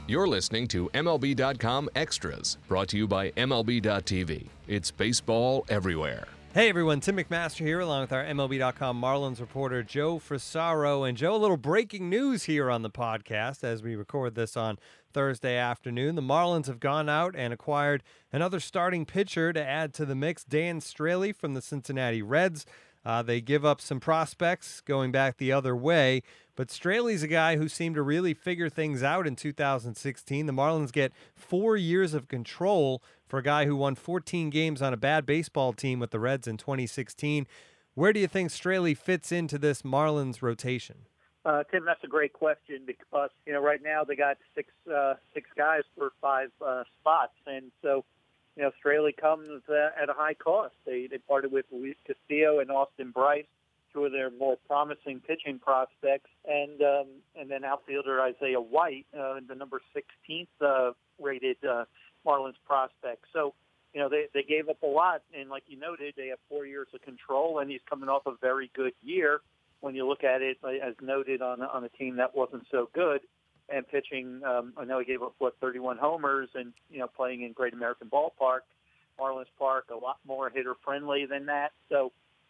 You're listening to MLB.com Extras, brought to you by MLB.tv. It's baseball everywhere. Hey everyone, Tim McMaster here along with our MLB.com Marlins reporter Joe Frisaro. And Joe, a little breaking news here on the podcast as we record this on Thursday afternoon. The Marlins have gone out and acquired another starting pitcher to add to the mix, Dan Straily from the Cincinnati Reds. They give up some prospects going back the other way, but Straley's a guy who seemed to really figure things out in 2016. The Marlins get 4 years of control for a guy who won 14 games on a bad baseball team with the Reds in 2016. Where do you think Straily fits into this Marlins rotation? Tim, that's a great question because, right now they got six guys for five spots. And so, Straily comes at a high cost. They parted with Luis Castillo and Austin Bryce, two of their more promising pitching prospects, and then outfielder Isaiah White, the number 16th rated Marlins prospect. So, they gave up a lot, and like you noted, they have 4 years of control, and he's coming off a very good year when you look at it, as noted, on a team that wasn't so good. And pitching, I know he gave up, 31 homers and, playing in Great American Ballpark, Marlins Park, a lot more hitter-friendly than that. So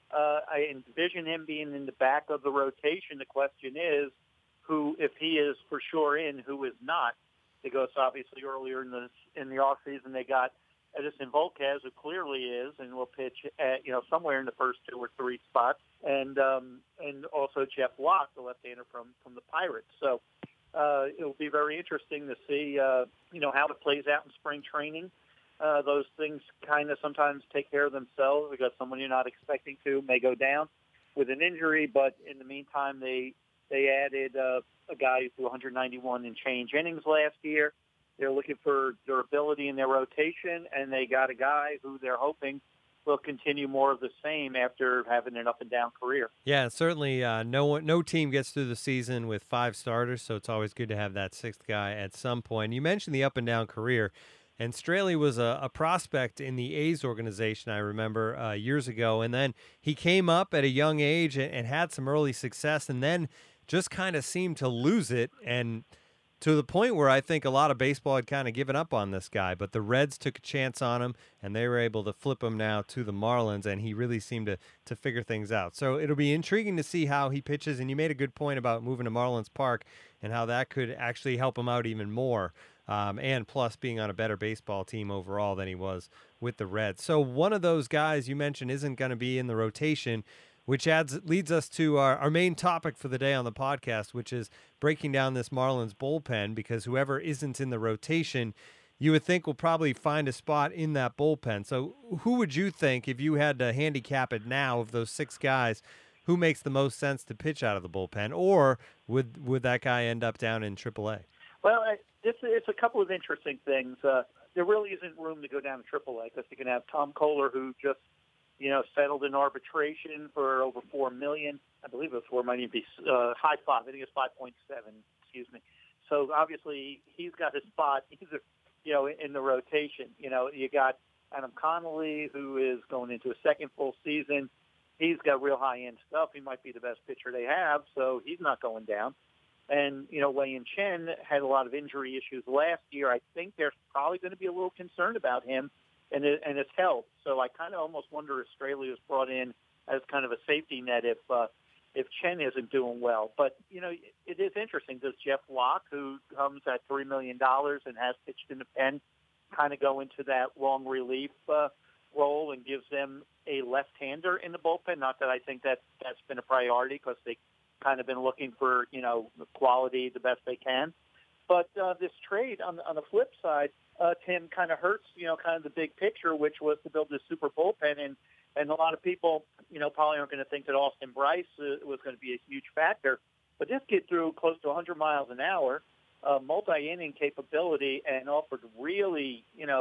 I envision him being in the back of the rotation. The question is, who, if he is for sure in, who is not? Because obviously earlier in the offseason they got Edison Volquez, who clearly is and will pitch at, somewhere in the first 2 or 3 spots, and also Jeff Locke, the left-hander from the Pirates. So it'll be very interesting to see, how it plays out in spring training. Those things kind of sometimes take care of themselves because someone you're not expecting to may go down with an injury. But in the meantime, they added a guy who threw 191 and change innings last year. They're looking for durability in their rotation, and they got a guy who they're hoping will continue more of the same after having an up-and-down career. Yeah, certainly no team gets through the season with 5 starters, so it's always good to have that 6th guy at some point. You mentioned the up-and-down career, and Straily was a prospect in the A's organization, I remember, years ago, and then he came up at a young age and had some early success, and then just kind of seemed to lose it, and to the point where I think a lot of baseball had kind of given up on this guy, but the Reds took a chance on him, and they were able to flip him now to the Marlins, and he really seemed to figure things out. So it'll be intriguing to see how he pitches, and you made a good point about moving to Marlins Park and how that could actually help him out even more, and plus being on a better baseball team overall than he was with the Reds. So one of those guys you mentioned isn't going to be in the rotation, which leads us to our main topic for the day on the podcast, which is breaking down this Marlins bullpen, because whoever isn't in the rotation, you would think will probably find a spot in that bullpen. So who would you think, if you had to handicap it now, of those 6 guys, who makes the most sense to pitch out of the bullpen? Or would that guy end up down in AAA? Well, it's a couple of interesting things. There really isn't room to go down to AAA because you can have Tom Kohler, who just settled in arbitration for over $4 million. I believe it was 4, might even be high 5. I think it's 5.7. Excuse me. So obviously he's got his spot either, in the rotation. You got Adam Connolly, who is going into a second full season. He's got real high-end stuff. He might be the best pitcher they have, so he's not going down. And, Wei Chen had a lot of injury issues last year. I think there's probably going to be a little concern about him and his health. So I kind of almost wonder if Straily was brought in as kind of a safety net if Chen isn't doing well. But, it is interesting. Does Jeff Locke, who comes at $3 million and has pitched in the pen, kind of go into that long relief role and gives them a left-hander in the bullpen? Not that I think that's been a priority because they kind of been looking for, quality the best they can. But this trade on the flip side, Tim, kind of hurts, kind of the big picture, which was to build this super bullpen. And a lot of people, probably aren't going to think that Austin Bryce was going to be a huge factor. But this kid threw close to 100 miles an hour, multi-inning capability, and offered really,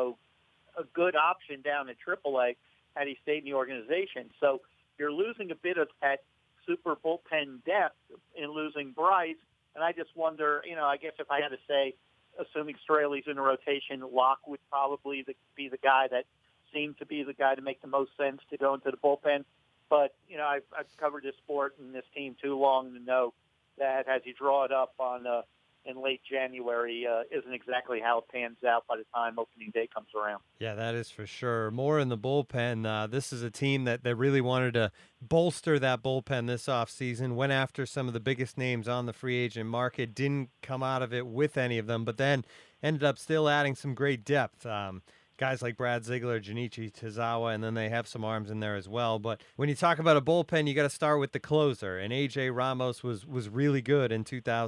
a good option down at AAA had he stayed in the organization. So you're losing a bit of that super bullpen depth in losing Bryce. And I just wonder, I guess if I had to say, assuming Straley's in the rotation, Locke would probably be the guy that seemed to be the guy to make the most sense to go into the bullpen. But, I've covered this sport and this team too long to know that as you draw it up on in late January isn't exactly how it pans out by the time opening day comes around. Yeah, that is for sure. More in the bullpen. This is a team that really wanted to bolster that bullpen this offseason, went after some of the biggest names on the free agent market, didn't come out of it with any of them, but then ended up still adding some great depth. Guys like Brad Ziegler, Junichi Tazawa, and then they have some arms in there as well. But when you talk about a bullpen, you got to start with the closer. And A.J. Ramos was really good in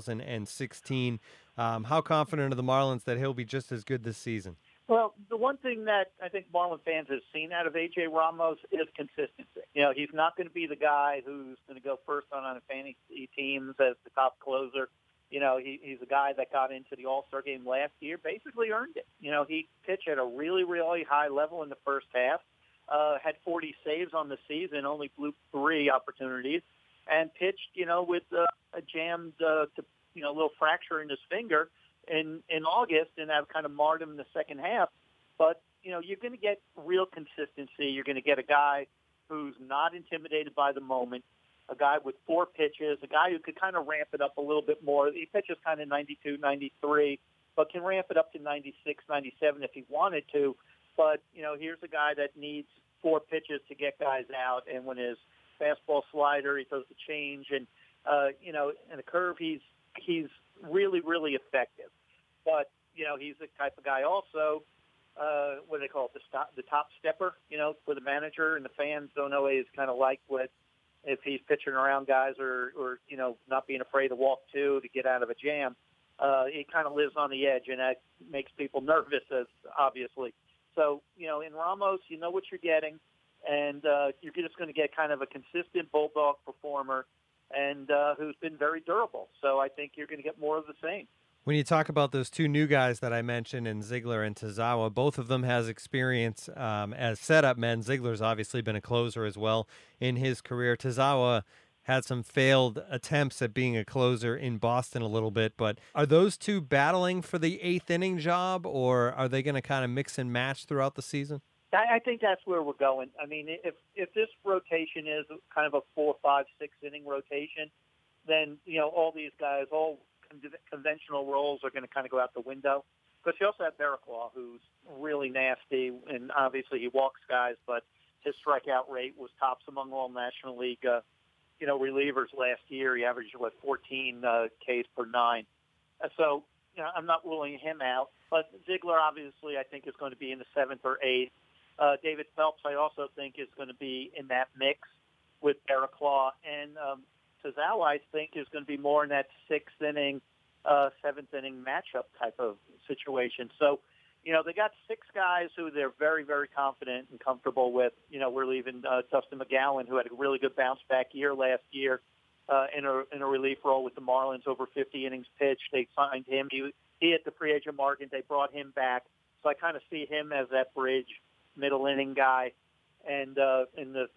2016. How confident are the Marlins that he'll be just as good this season? Well, the one thing that I think Marlin fans have seen out of A.J. Ramos is consistency. You know, he's not going to be the guy who's going to go first on a fantasy teams as the top closer. You know, he's a guy that got into the All-Star game last year, basically earned it. You know, he pitched at a really, really high level in the first half, had 40 saves on the season, only blew 3 opportunities, and pitched, you know, with a jammed, little fracture in his finger in August, and that kind of marred him in the second half. But, you know, you're going to get real consistency. You're going to get a guy who's not intimidated by the moment, a guy with 4 pitches, a guy who could kind of ramp it up a little bit more. He pitches kind of 92, 93, but can ramp it up to 96, 97 if he wanted to. But, you know, here's a guy that needs 4 pitches to get guys out, and when his fastball slider, he throws the change, and, in the curve, he's really, really effective. But, you know, he's the type of guy also, what do they call it, the top stepper, you know, for the manager, and the fans don't always kind of like what, if he's pitching around guys or you know, not being afraid to walk 2 to get out of a jam. He kind of lives on the edge, and that makes people nervous, as obviously. So, you know, in Ramos, you know what you're getting, and you're just going to get kind of a consistent bulldog performer and who's been very durable. So I think you're going to get more of the same. When you talk about those 2 new guys that I mentioned in Ziegler and Tazawa, both of them has experience as setup men. Ziegler's obviously been a closer as well in his career. Tazawa had some failed attempts at being a closer in Boston a little bit, but are those 2 battling for the 8th inning job, or are they going to kind of mix and match throughout the season? I think that's where we're going. I mean, if this rotation is kind of a 4, 5, 6 inning rotation, then, you know, all these guys, all conventional roles are going to kind of go out the window. Because you also have Barraclough, who's really nasty, and obviously he walks guys, but his strikeout rate was tops among all National League, relievers last year. He averaged, 14 Ks per 9. So, you know, I'm not ruling him out. But Ziegler, obviously, I think is going to be in the 7th or 8th. David Phelps, I also think, is going to be in that mix with Barraclough. And Tazawa, I think, is going to be more in that 6th inning, 7th inning matchup type of situation. So, you know, they got 6 guys who they're very, very confident and comfortable with. You know, we're leaving Dustin McGowan, who had a really good bounce-back year last year in a relief role with the Marlins, over 50 innings pitched. They signed him. He hit the free agent market. They brought him back. So I kind of see him as that bridge, middle inning guy. And in the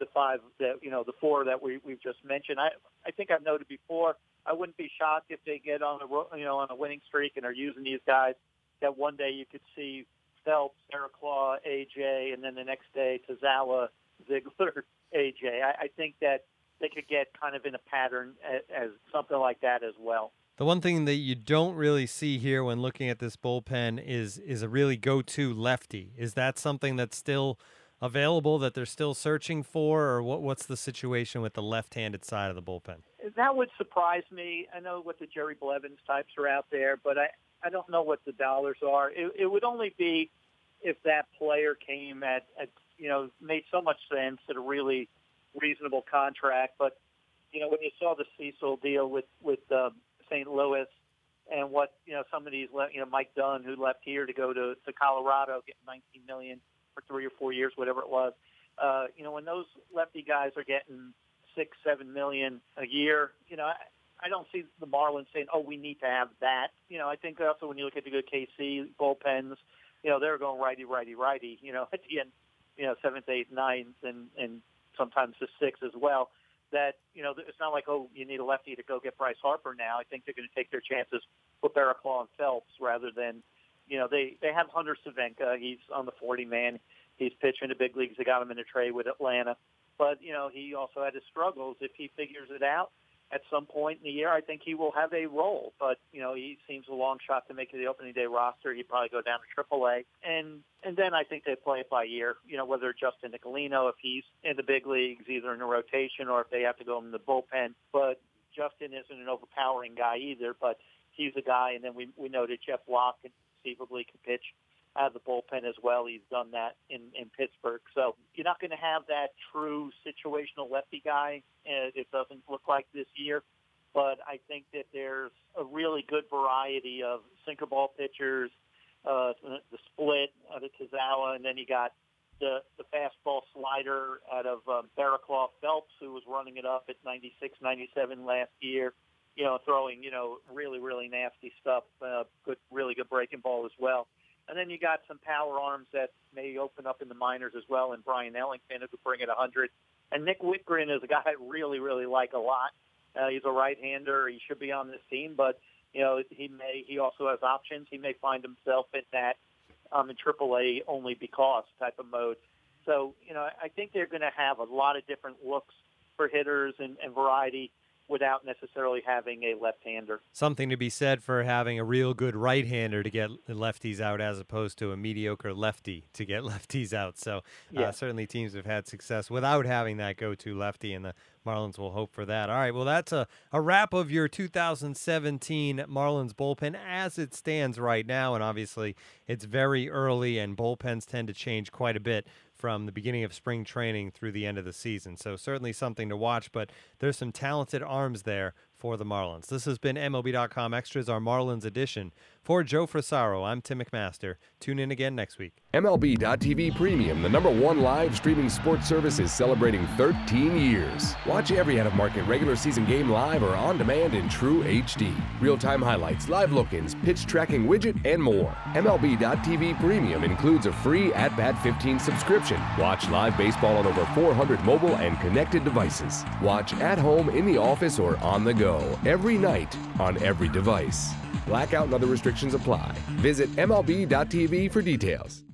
5 that, you know, the 4 that we've just mentioned, I think I've noted before, I wouldn't be shocked if they get on a winning streak and are using these guys, that one day you could see Phelps, Barraclough, AJ, and then the next day Tazawa, Ziegler, AJ. I think that they could get kind of in a pattern as something like that as well. The one thing that you don't really see here when looking at this bullpen is a really go-to lefty. Is that something that's still available, that they're still searching for, or what's the situation with the left-handed side of the bullpen? That would surprise me. I know what the Jerry Blevins types are out there, but I don't know what the dollars are. It would only be if that player came at made so much sense at a really reasonable contract. But, you know, when you saw the Cecil deal with St. Louis and what, you know, some of these, Mike Dunn, who left here to go to Colorado, getting $19 million for 3 or 4 years, whatever it was. When those lefty guys are getting $6-7 million a year, you know, I don't see the Marlins saying, "Oh, we need to have that." You know, I think also when you look at the good KC bullpens, you know, they're going righty, righty, righty. You know, at the end, 7th, 8th, 9th, and sometimes the 6th as well. That, you know, it's not like, oh, you need a lefty to go get Bryce Harper now. I think they're going to take their chances with Barraclough and Phelps rather than, they have Hunter Savenka. He's on the 40-man. He's pitching the big leagues. They got him in a trade with Atlanta. But, he also had his struggles. If he figures it out, at some point in the year, I think he will have a role. But, he seems a long shot to make the opening day roster. He'd probably go down to AAA. And then I think they play it by ear, whether Justin Nicolino, if he's in the big leagues, either in a rotation or if they have to go in the bullpen. But Justin isn't an overpowering guy either, but he's a guy. And then we know that Jeff Locke conceivably can pitch out of the bullpen as well. He's done that in Pittsburgh. So you're not going to have that true situational lefty guy. It doesn't look like this year. But I think that there's a really good variety of sinker ball pitchers, the split out of Tazawa, and then you got the fastball slider out of Barraclough Phelps, who was running it up at 96, 97 last year, throwing, really, really nasty stuff, really good breaking ball as well. And then you got some power arms that may open up in the minors as well, and Brian Ellington, who could bring it 100. And Nick Whitgren is a guy I really, really like a lot. He's a right-hander. He should be on this team, but, he also has options. He may find himself in that in AAA only because type of mode. So, I think they're going to have a lot of different looks for hitters and variety without necessarily having a left-hander. Something to be said for having a real good right-hander to get lefties out as opposed to a mediocre lefty to get lefties out. So certainly teams have had success without having that go-to lefty, and the Marlins will hope for that. All right, well, that's a wrap of your 2017 Marlins bullpen as it stands right now, and obviously it's very early, and bullpens tend to change quite a bit from the beginning of spring training through the end of the season. So certainly something to watch, but there's some talented arms there for the Marlins. This has been MLB.com Extras, our Marlins edition. For Joe Frisaro, I'm Tim McMaster. Tune in again next week. MLB.tv Premium, the #1 live streaming sports service, is celebrating 13 years. Watch every out-of-market regular season game live or on demand in true HD. Real-time highlights, live look-ins, pitch tracking widget, and more. MLB.tv Premium includes a free At-Bat 15 subscription. Watch live baseball on over 400 mobile and connected devices. Watch at home, in the office, or on the go every night on every device. Blackout and other restrictions apply. Visit MLB.tv for details.